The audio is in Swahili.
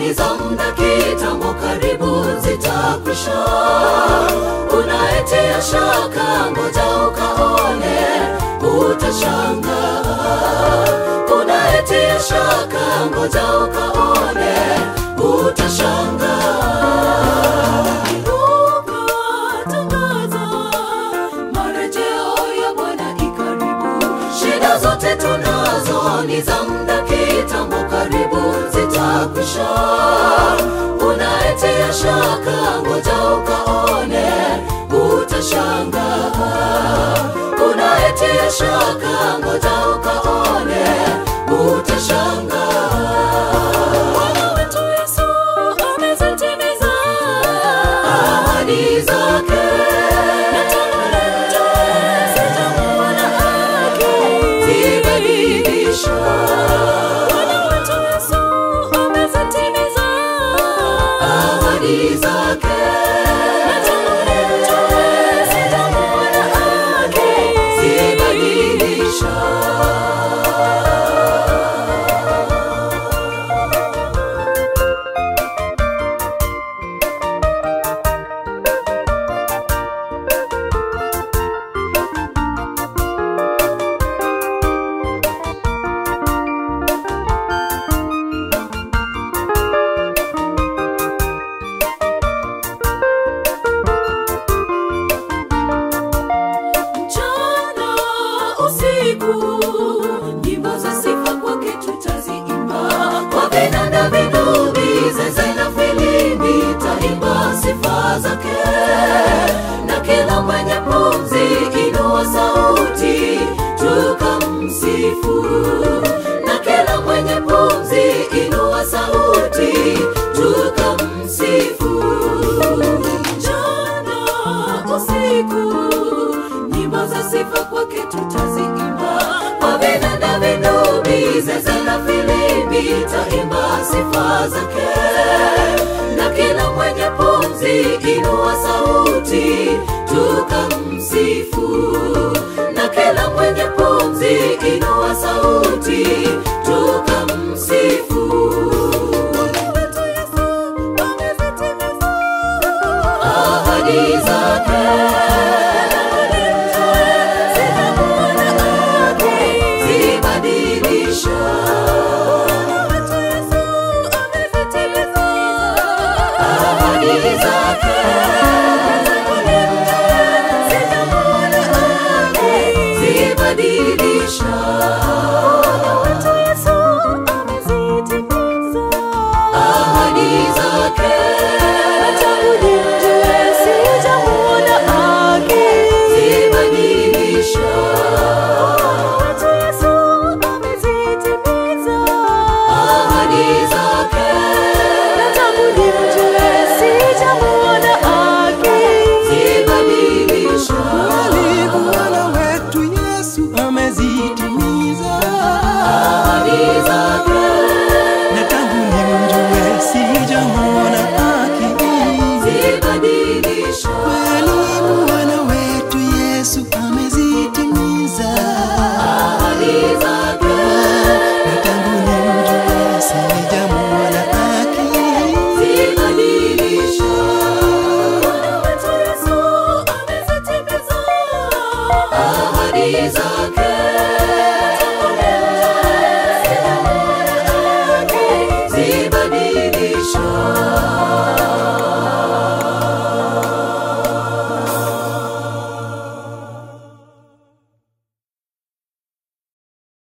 ni za muda kitambo, karibu zitakwisha. Unayetia shaka, ngoja ukaone, utashangaa. Unayetia shaka, ngoja ukaone, utashangaa. Shida zote tunazo ni za muda kitambo, karibu zitakwisha. Unayetia shaka, ngoja ukaone, utashangaa. Unayetia shaka, ngoja ukaone, utashangaa. Bwana wetu Yesu amezitimiza ahadi zake. Bwana wetu Yesu amezitimiza ahadi zake. Sitamwona akizibadilisha. Nyimbo za sifa kwake tutaziimba, kwa vinanda, vinubi, zeze na filimbi, taimba sifa zake. Na kila mwenye pumzi inua sauti, tukamsifu. Na kila mwenye pumzi inua sauti, tukamsifu. Mchana usiku, nyimbo za sifa kwake tutaziimba, kwa vinanda, vinubi, zeze na filimbi, taimba sifa zake. Na kila mwenye pumzi inua sauti, tukamsifu. Na kila mwenye pumzi inua sauti, tukamsifu. Bwana wetu Yesu amezitimiza ahadi zake. ahadi zake.